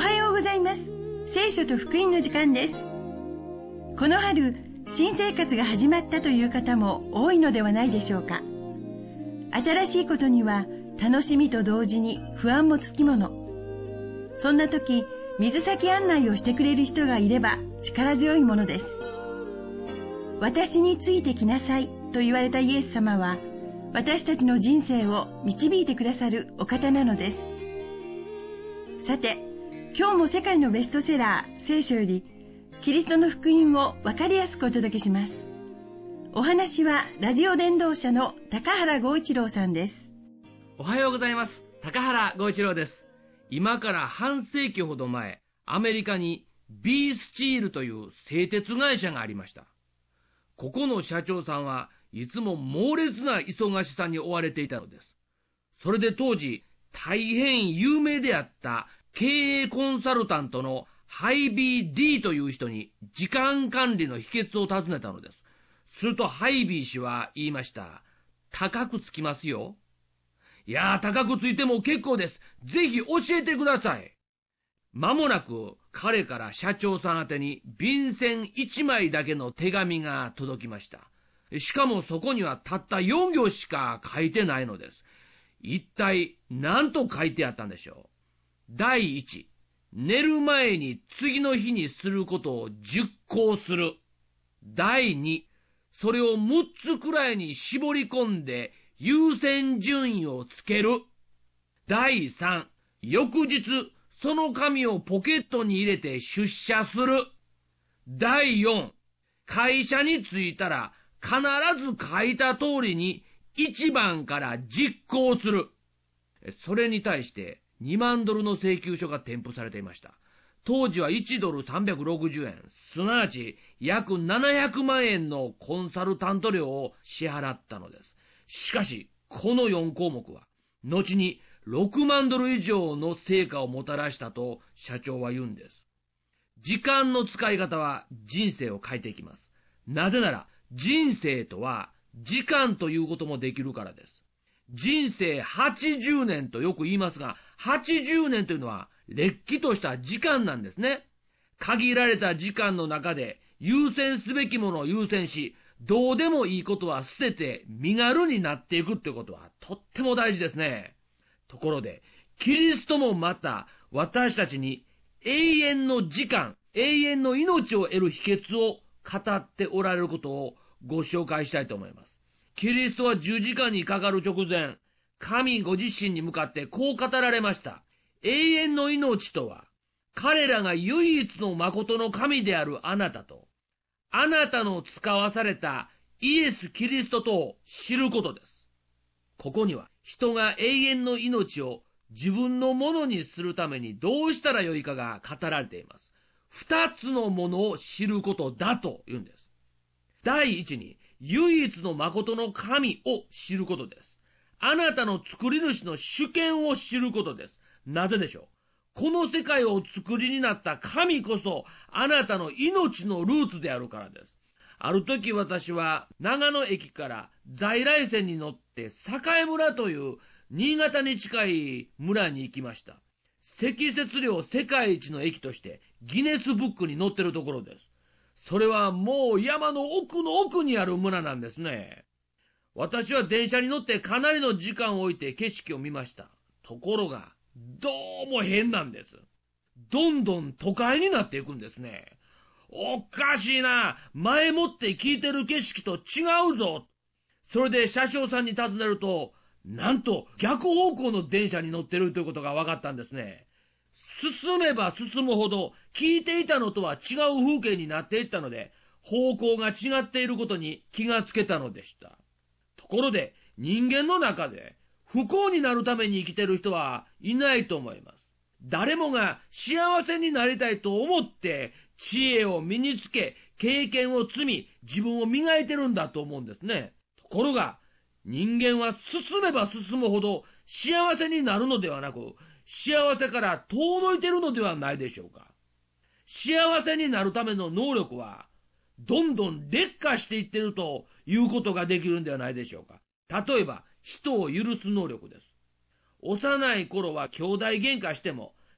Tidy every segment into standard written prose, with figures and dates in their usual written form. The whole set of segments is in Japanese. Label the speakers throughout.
Speaker 1: はようございます。聖書と福音の時間です。この春、新生活が始まったという方も多いのではないでしょうか。新しいことには楽しみと同時に不安もつきもの。そんな時、水先案内をしてくれる人がいれば力強いものです。私についてきなさいと言われたイエス様は、私たちの人生を導いてくださるお方なのです。さて、今日も世界のベストセラー聖書よりキリストの福音を分かりやすくお届けします。お話はラジオ伝道者の高原剛一郎さんです。
Speaker 2: おはようございます。高原剛一郎です。今から半世紀ほど前、アメリカにビースチールという製鉄会社がありました。ここの社長さんはいつも猛烈な忙しさに追われていたのです。それで当時大変有名であった経営コンサルタントのハイビー D という人に時間管理の秘訣を尋ねたのです。するとハイビー氏は言いました。高くつきますよ。いや高くついても結構です。ぜひ教えてください。間もなく彼から社長さん宛てに便箋1枚だけの手紙が届きました。しかもそこにはたった4行しか書いてないのです。一体何と書いてあったんでしょう。第一、寝る前に次の日にすることを10項する。第二、それを6つくらいに絞り込んで優先順位をつける。第三、翌日その紙をポケットに入れて出社する。第四、会社に着いたら必ず書いた通りに1番から実行する。それに対して2万ドルの請求書が添付されていました。当時は1ドル360円、すなわち約700万円のコンサルタント料を支払ったのです。しかし、この4項目は、後に6万ドル以上の成果をもたらしたと社長は言うんです。時間の使い方は人生を変えていきます。なぜなら、人生とは時間ということもできるからです。人生80年とよく言いますが、80年というのはれっきとした時間なんですね。限られた時間の中で優先すべきものを優先し、どうでもいいことは捨てて身軽になっていくということはとっても大事ですね。ところで、キリストもまた私たちに永遠の時間、永遠の命を得る秘訣を語っておられることをご紹介したいと思います。キリストは十字架にかかる直前、神ご自身に向かってこう語られました。永遠の命とは、彼らが唯一の誠の神であるあなたと、あなたの使わされたイエス・キリストとを知ることです。ここには人が永遠の命を自分のものにするためにどうしたらよいかが語られています。二つのものを知ることだと言うんです。第一に、唯一の誠の神を知ることです。あなたの作り主の主権を知ることです。なぜでしょう。この世界を作りになった神こそあなたの命のルーツであるからです。ある時私は長野駅から在来線に乗って栄村という新潟に近い村に行きました。積雪量世界一の駅としてギネスブックに載ってるところです。それはもう山の奥の奥にある村なんですね。私は電車に乗ってかなりの時間を置いて景色を見ました。ところが、どうも変なんです。どんどん都会になっていくんですね。おかしいな。前もって聞いてる景色と違うぞ。それで車掌さんに尋ねると、なんと逆方向の電車に乗ってるということが分かったんですね。進めば進むほど聞いていたのとは違う風景になっていったので、方向が違っていることに気がつけたのでした。ところで人間の中で不幸になるために生きている人はいないと思います。誰もが幸せになりたいと思って知恵を身につけ、経験を積み、自分を磨いてるんだと思うんですね。ところが人間は進めば進むほど幸せになるのではなく、幸せから遠のいているのではないでしょうか。幸せになるための能力はどんどん劣化していっているということができるんではないでしょうか。例えば人を許す能力です。幼い頃は兄弟喧嘩しても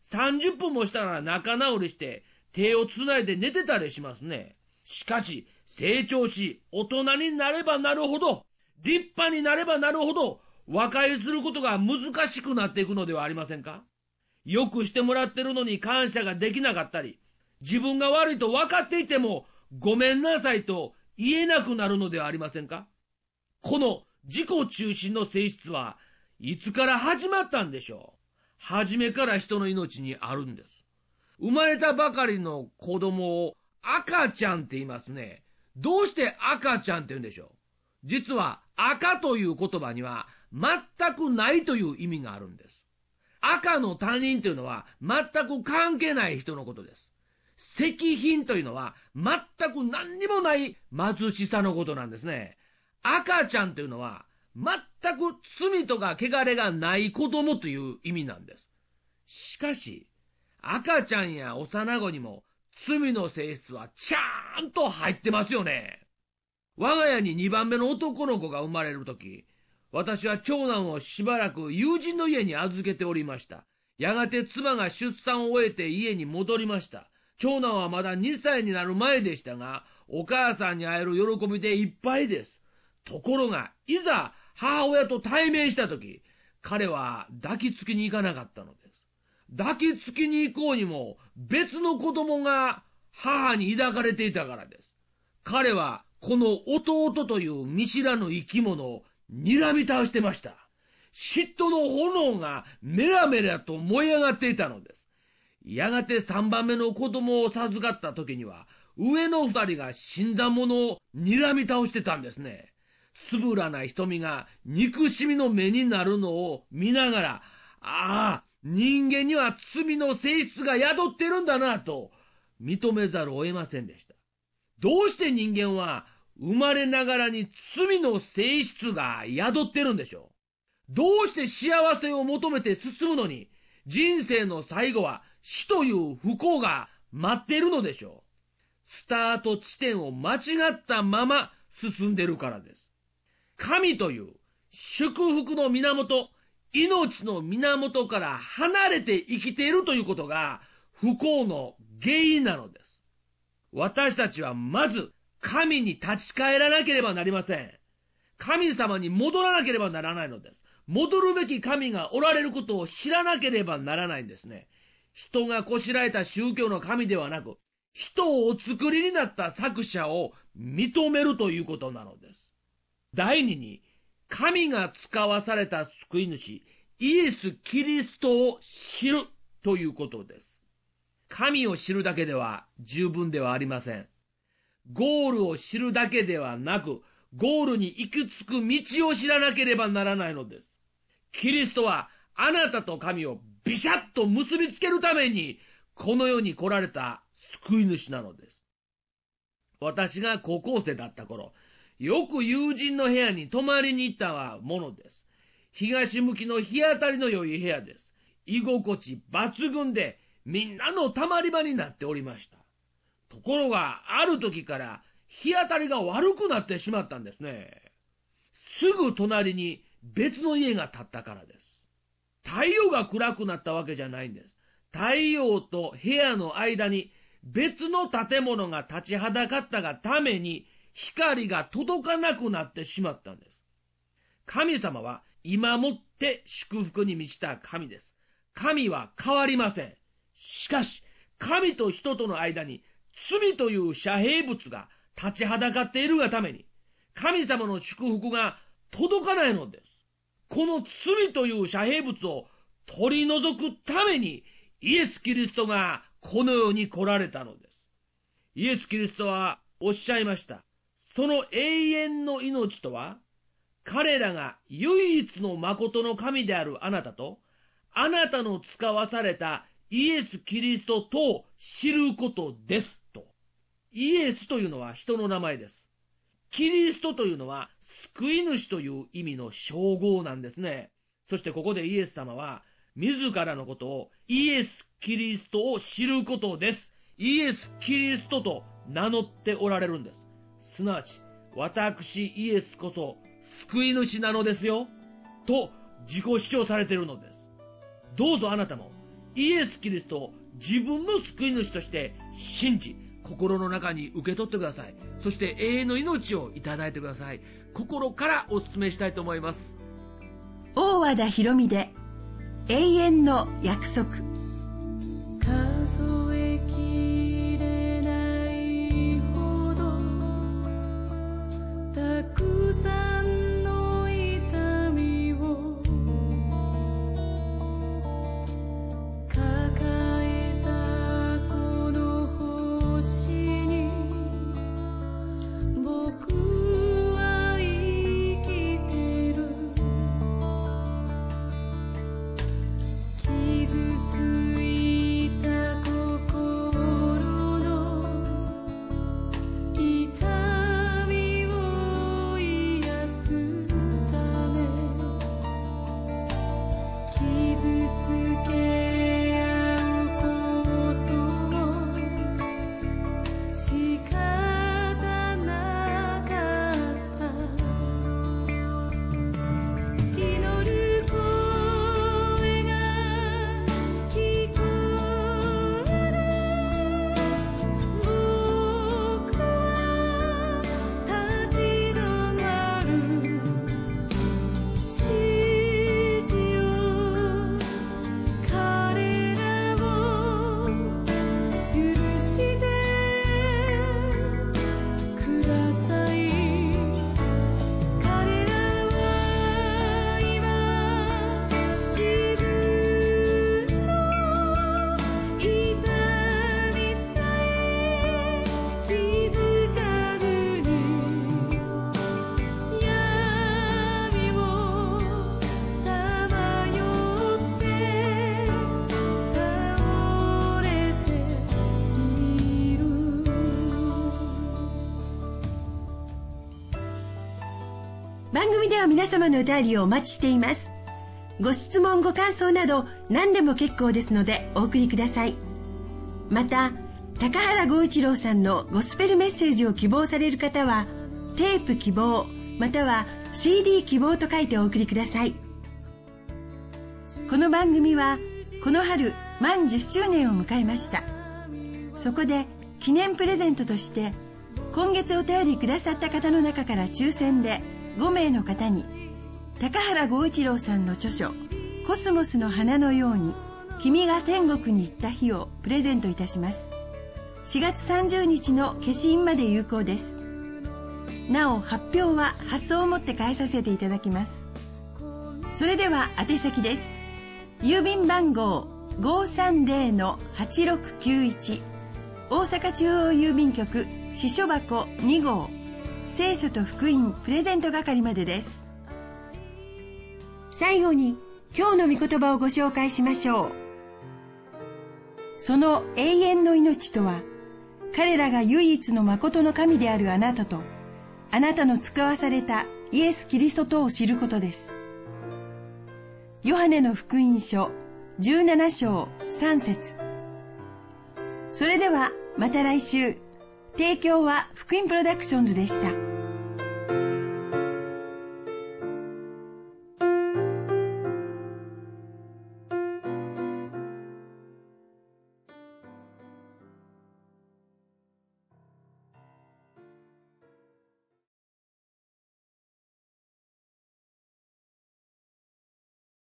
Speaker 2: 30分もしたら仲直りして手をつないで寝てたりしますね。しかし成長し大人になればなるほど、立派になればなるほど和解することが難しくなっていくのではありませんか。よくしてもらってるのに感謝ができなかったり、自分が悪いと分かっていてもごめんなさいと言えなくなるのではありませんか。この自己中心の性質はいつから始まったんでしょう。初めから人の命にあるんです。生まれたばかりの子供を赤ちゃんって言いますね。どうして赤ちゃんって言うんでしょう。実は赤という言葉には全くないという意味があるんです。赤の他人というのは全く関係ない人のことです。石品というのは全く何にもない貧しさのことなんですね。赤ちゃんというのは全く罪とか汚れがない子供という意味なんです。しかし赤ちゃんや幼子にも罪の性質はちゃんと入ってますよね。我が家に2番目の男の子が生まれるとき、私は長男をしばらく友人の家に預けておりました。やがて妻が出産を終えて家に戻りました。長男はまだ2歳になる前でしたが、お母さんに会える喜びでいっぱいです。ところが、いざ母親と対面したとき、彼は抱きつきに行かなかったのです。抱きつきに行こうにも別の子供が母に抱かれていたからです。彼はこの弟という見知らぬ生き物を睨み倒してました。嫉妬の炎がメラメラと燃え上がっていたのです。やがて3番目の子供を授かった時には、上の2人が死んだものを睨み倒してたんですね。つぶらな瞳が憎しみの目になるのを見ながら、ああ、人間には罪の性質が宿ってるんだなと認めざるを得ませんでした。どうして人間は生まれながらに罪の性質が宿ってるんでしょう。どうして幸せを求めて進むのに、人生の最後は死という不幸が待っているのでしょう。スタート地点を間違ったまま進んでるからです。神という祝福の源、命の源から離れて生きているということが不幸の原因なのです。私たちはまず神に立ち返らなければなりません。神様に戻らなければならないのです。戻るべき神がおられることを知らなければならないんですね。人がこしらえた宗教の神ではなく、人をお作りになった作者を認めるということなのです。第二に、神が使わされた救い主、イエス・キリストを知るということです。神を知るだけでは十分ではありません。ゴールを知るだけではなく、ゴールに行き着く道を知らなければならないのです。キリストはあなたと神をビシャッと結びつけるためにこの世に来られた救い主なのです。私が高校生だった頃、よく友人の部屋に泊まりに行ったものです。東向きの日当たりの良い部屋です。居心地抜群でみんなのたまり場になっておりました。ところがある時から日当たりが悪くなってしまったんですね。すぐ隣に別の家が建ったからです。太陽が暗くなったわけじゃないんです。太陽と部屋の間に別の建物が立ちはだかったがために光が届かなくなってしまったんです。神様は今もって祝福に満ちた神です。神は変わりません。しかし、神と人との間に罪という遮蔽物が立ちはだかっているがために、神様の祝福が届かないのです。この罪という遮蔽物を取り除くために、イエス・キリストがこの世に来られたのです。イエス・キリストはおっしゃいました。その永遠の命とは、彼らが唯一の誠の神であるあなたと、あなたの使わされたイエス・キリストとを知ることですと。イエスというのは人の名前です。キリストというのは救い主という意味の称号なんですね。そしてここでイエス様は自らのことをイエス・キリストを知ることです。イエス・キリストと名乗っておられるんです。すなわち私イエスこそ救い主なのですよと自己主張されているのです。どうぞあなたもイエス・キリストを自分の救い主として信じ、心の中に受け取ってください。そして永遠の命をいただいてください。心からお勧めしたいと思います。
Speaker 1: 大和田博美で永遠の約束。
Speaker 3: 数えきれないほどたくさんの痛みを抱えたこの星に僕は生きてる。傷ついた心の痛みを癒すため傷つけ合うことも仕方なかった。祈る声が聞こえる。僕は立ち止まる。指示を彼らを許してください。彼らは今自分の痛みさえ気づかずに闇をさまよって倒れている。
Speaker 1: 番組では皆様のお便りをお待ちしています。ご質問ご感想など何でも結構ですのでお送りください。また高原剛一郎さんのゴスペルメッセージを希望される方はテープ希望または CD 希望と書いてお送りください。この番組はこの春満10周年を迎えました。そこで記念プレゼントとして今月お便りくださった方の中から抽選で5名の方に高原剛一郎さんの著書コスモスの花のように君が天国に行った日をプレゼントいたします。4月30日の消印まで有効です。なお発表は発送をもって返させていただきます。それでは宛先です。郵便番号 530-8691 大阪中央郵便局支所箱2号聖書と福音プレゼント係までです。最後に今日の御言葉をご紹介しましょう。その永遠の命とは、彼らが唯一の誠の神であるあなたと、あなたの使わされたイエス・キリストとを知ることです。ヨハネの福音書17章3節。それではまた来週。提供は福音プロダクションズでした。